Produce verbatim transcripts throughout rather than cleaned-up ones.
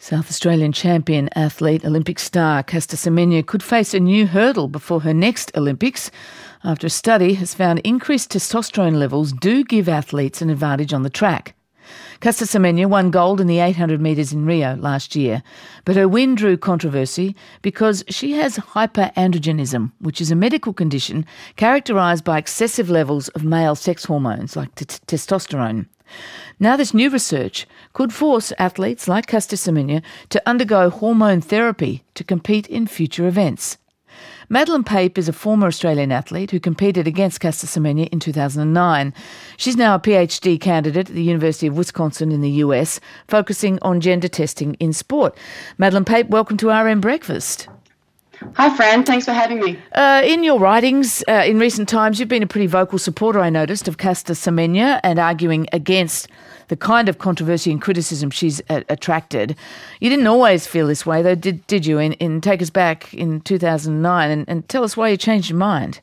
South Australian champion athlete, Olympic star Caster Semenya could face a new hurdle before her next Olympics after a study has found increased testosterone levels do give athletes an advantage on the track. Caster Semenya won gold in the eight hundred metres in Rio last year, but her win drew controversy because she has hyperandrogenism, which is a medical condition characterised by excessive levels of male sex hormones like t- testosterone. Now this new research could force athletes like Caster Semenya to undergo hormone therapy to compete in future events. Madeleine Pape is a former Australian athlete who competed against Caster Semenya in two thousand nine. She's now a PhD candidate at the University of Wisconsin in the U S, focusing on gender testing in sport. Madeleine Pape, welcome to R M Breakfast. Hi, Fran. Thanks for having me. Uh, in your writings uh, in recent times, you've been a pretty vocal supporter, I noticed, of Caster Semenya and arguing against the kind of controversy and criticism she's uh, attracted. You didn't always feel this way, though, did did you? In, in take us back in two thousand nine and, and tell us why you changed your mind.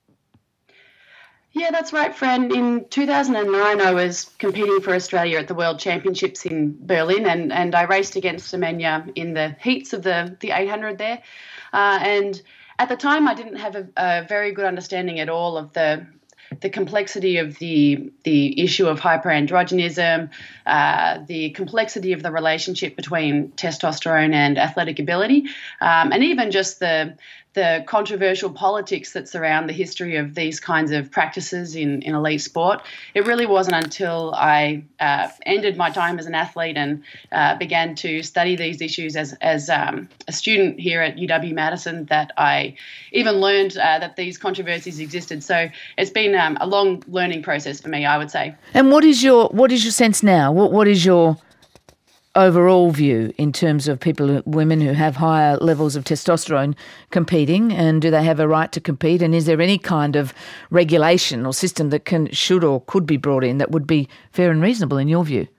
Yeah, that's right, Fran. In two thousand nine, I was competing for Australia at the World Championships in Berlin, and, and I raced against Semenya in the heats of the, the eight hundred there. Uh, and at the time, I didn't have a, a very good understanding at all of the the complexity of the the issue of hyperandrogenism, uh, the complexity of the relationship between testosterone and athletic ability, um, and even just the the controversial politics that surround the history of these kinds of practices in, in elite sport. It really wasn't until I uh, ended my time as an athlete and uh, began to study these issues as, as um, a student here at U W-Madison that I even learned uh, that these controversies existed. So it's been um, a long learning process for me, I would say. And what is your what is your sense now? What What is your overall view in terms of people, women who have higher levels of testosterone competing, and do they have a right to compete? And is there any kind of regulation or system that can, should or could be brought in that would be fair and reasonable in your view?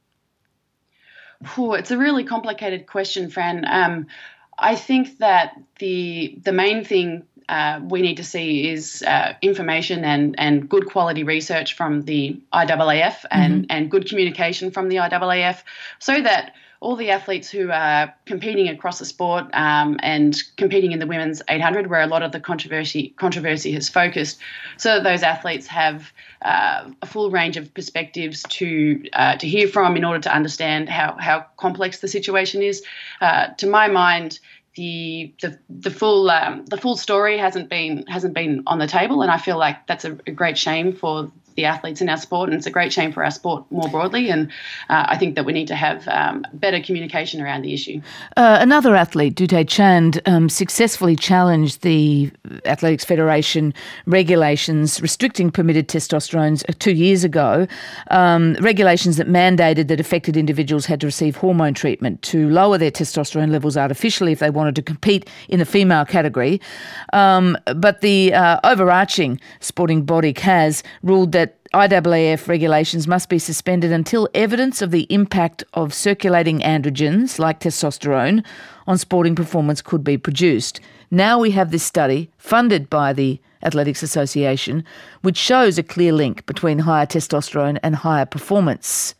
Ooh, it's a really complicated question, Fran. Um, I think that the the main thing Uh, we need to see is uh, information and, and good quality research from the I A A F and, mm-hmm. and good communication from the I A A F so that all the athletes who are competing across the sport um, and competing in the women's eight hundred, where a lot of the controversy controversy has focused, so that those athletes have uh, a full range of perspectives to uh, to hear from in order to understand how, how complex the situation is. Uh, to my mind, The, the the full um, the full story hasn't been hasn't been on the table, and I feel like that's a, a great shame for the athletes in our sport, and it's a great shame for our sport more broadly. And uh, I think that we need to have um, better communication around the issue. Uh, another athlete, Dutee Chand, um, successfully challenged the Athletics Federation regulations restricting permitted testosterone two years ago, um, regulations that mandated that affected individuals had to receive hormone treatment to lower their testosterone levels artificially if they wanted to compete in the female category. Um, but the uh, overarching sporting body, C A S, ruled that I A A F regulations must be suspended until evidence of the impact of circulating androgens, like testosterone, on sporting performance could be produced. Now we have this study, funded by the Athletics Association, which shows a clear link between higher testosterone and higher performance.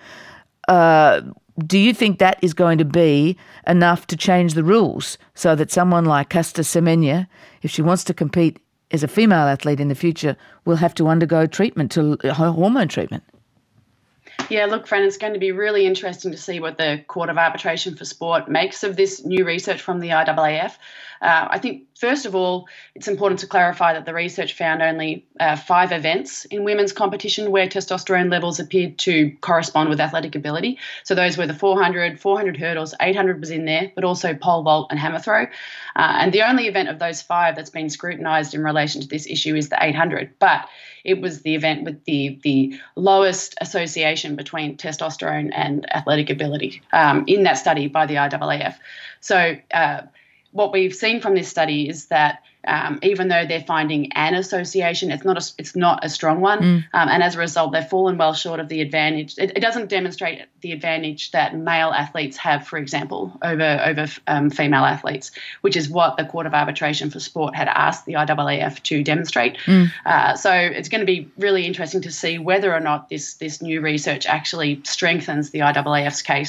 Uh, do you think that is going to be enough to change the rules so that someone like Caster Semenya, if she wants to compete as a female athlete in the future, will have to undergo treatment, to hormone treatment? Yeah, look, Fran, it's going to be really interesting to see what the Court of Arbitration for Sport makes of this new research from the I A A F. Uh, I think, first of all, it's important to clarify that the research found only uh, five events in women's competition where testosterone levels appeared to correspond with athletic ability. So those were the four hundred, four hundred hurdles, eight hundred was in there, but also pole vault and hammer throw. Uh, and the only event of those five that's been scrutinised in relation to this issue is the eight hundred. But it was the event with the, the lowest association between testosterone and athletic ability um, in that study by the I A A F. So uh, what we've seen from this study is that um, even though they're finding an association, it's not a, it's not a strong one. Mm. Um, and as a result, they've fallen well short of the advantage. It, it doesn't demonstrate the advantage that male athletes have, for example, over, over um, female athletes, which is what the Court of Arbitration for Sport had asked the I A A F to demonstrate. Mm. Uh, so it's going to be really interesting to see whether or not this, this new research actually strengthens the I A A F's case.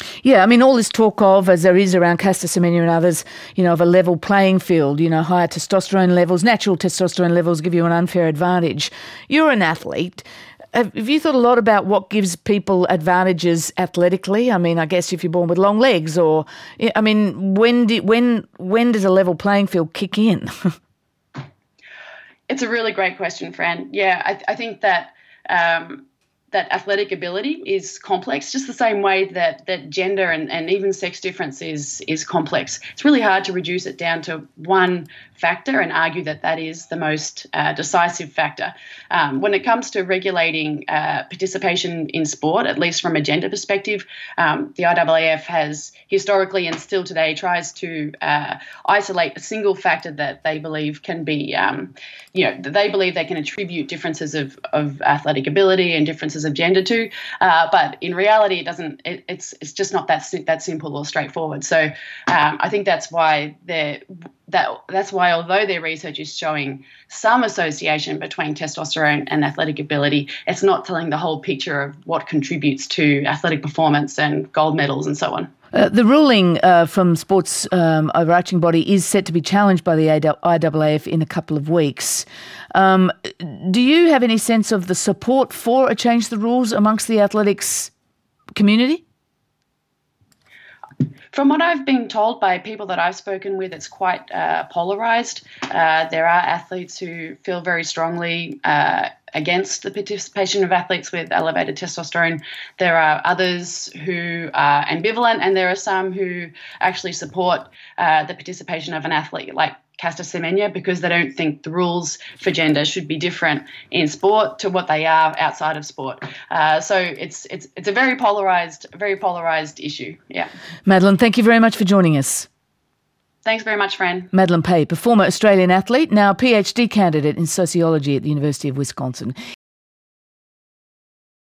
Yeah, I mean, all this talk of, as there is around Caster Semenya and others, you know, of a level playing field, you know, higher testosterone levels, natural testosterone levels give you an unfair advantage. You're an athlete. Have you thought a lot about what gives people advantages athletically? I mean, I guess if you're born with long legs or, I mean, when do, when when does a level playing field kick in? It's a really great question, Fran. Yeah, I, I think that um, that athletic ability is complex, just the same way that that gender and, and even sex difference is is complex. It's really hard to reduce it down to one factor and argue that that is the most uh, decisive factor. Um, when it comes to regulating uh, participation in sport, at least from a gender perspective, um, the I A A F has historically and still today tries to uh, isolate a single factor that they believe can be, um, you know, they believe they can attribute differences of, of athletic ability and differences of gender to, uh, but in reality, it doesn't. It, it's it's just not that that simple or straightforward. So um, I think that's why they're. That, that's why, although their research is showing some association between testosterone and athletic ability, it's not telling the whole picture of what contributes to athletic performance and gold medals and so on. Uh, the ruling uh, from sports um, overarching body is set to be challenged by the I A A F in a couple of weeks. Um, do you have any sense of the support for a change to the rules amongst the athletics community? From what I've been told by people that I've spoken with, it's quite uh, polarised. Uh, there are athletes who feel very strongly uh, against the participation of athletes with elevated testosterone. There are others who are ambivalent, and there are some who actually support uh, the participation of an athlete like Caster Semenya, because they don't think the rules for gender should be different in sport to what they are outside of sport. Uh, so it's it's it's a very polarized, very polarized issue. Yeah. Madeline, thank you very much for joining us. Thanks very much, Fran. Madeline Pape, a former Australian athlete, now PhD candidate in sociology at the University of Wisconsin.